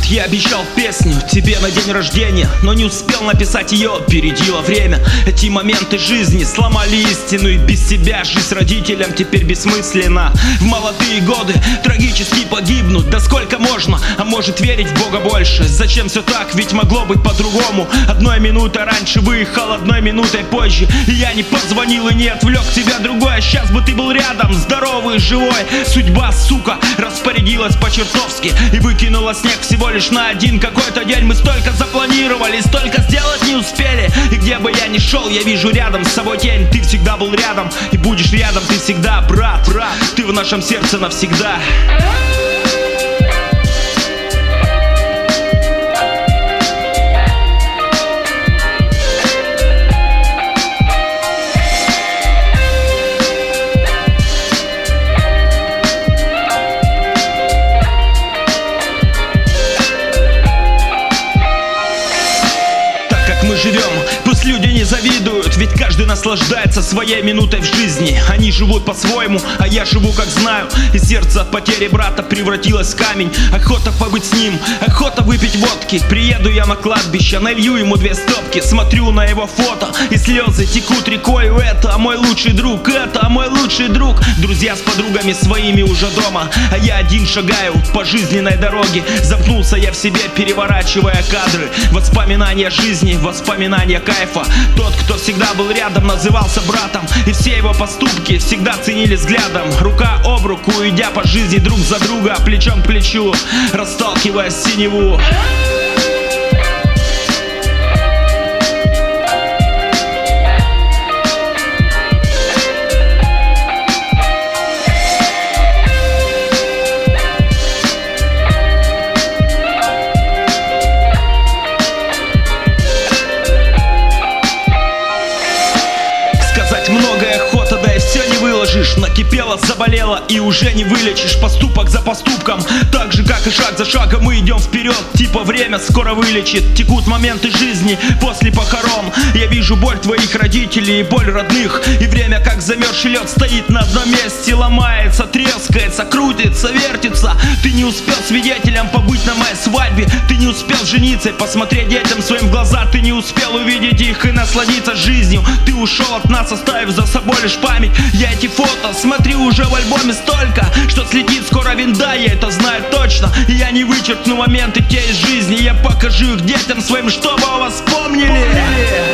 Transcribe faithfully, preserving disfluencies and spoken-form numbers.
я обещал песню тебе на день рождения, но не успел написать ее, опередило время. Эти моменты жизни сломали истину, и без тебя жизнь родителям теперь бессмысленна. В молодые годы трагически погибнуть, да сколько можно, а может верить в Бога больше. Зачем все так, ведь могло быть по-другому. Одной минутой раньше выехал, одной минутой позже, и я не позвонил и не отвлек тебя другой. А сейчас бы ты был рядом, здоровый, живой. Судьба, сука, распорядилась по-чертовски и выкинула снег всего лишь на один какой-то день. Мы столько запланировали, столько сделать не успели. И где бы я ни шел, я вижу рядом с собой тень. Ты всегда был рядом и будешь рядом, ты всегда, брат, брат. Ты в нашем сердце навсегда. Мы живем, пусть люди не завидуют, ведь каждый наслаждается своей минутой в жизни. Они живут по-своему, а я живу как знаю. И сердце от потери брата превратилось в камень. Охота побыть с ним, охота выпить водки. Приеду я на кладбище, налью ему две стопки. Смотрю на его фото, и слезы текут рекой. Это мой лучший друг, это мой лучший друг. Друзья с подругами своими уже дома, а я один шагаю по жизненной дороге. Замкнулся я в себе, переворачивая кадры. Воспоминания жизни, воспоминания кайфа. Тот, кто всегда был рядом, назывался братом, и все его поступки всегда ценили взглядом. Рука об руку, идя по жизни друг за друга, плечом к плечу, расталкивая синеву. Многое охота, да и все не выложишь. Накипело, заболело и уже не вылечишь. Поступок за поступком, так же как и шаг за шагом мы идем вперед. Типа время скоро вылечит. Текут моменты жизни после похорон. Я вижу боль твоих родителей и боль родных. И время как замерзший лед стоит на одном месте. Ломается, трескается, крутится, вертится. Ты не успел свидетелем побыть на моей свадьбе. Ты не успел жениться и посмотреть детям своим в глаза. Ты не успел увидеть их и насладиться жизнью. Ты ушел от нас, оставив за собой лишь память. Я эти фото смотрю уже в альбоме столько, что слетит скоро винда, я это знаю точно. И я не вычеркну моменты те из жизни. Я покажу их детям своим, чтобы о вас помнили.